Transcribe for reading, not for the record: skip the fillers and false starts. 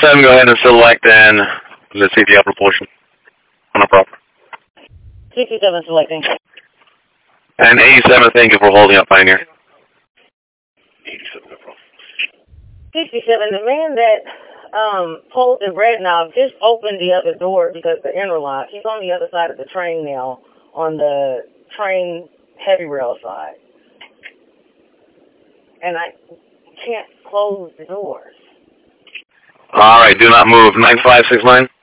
87, go ahead and select and let's see the upper portion on the proper. 67 selecting. And 87, thank you for holding up, Pioneer. 67, the man that pulled the red knob just opened the other door because the interlock. He's on the other side of the train now, on the train heavy rail side. And I can't close the doors. All right, do not move. 9569.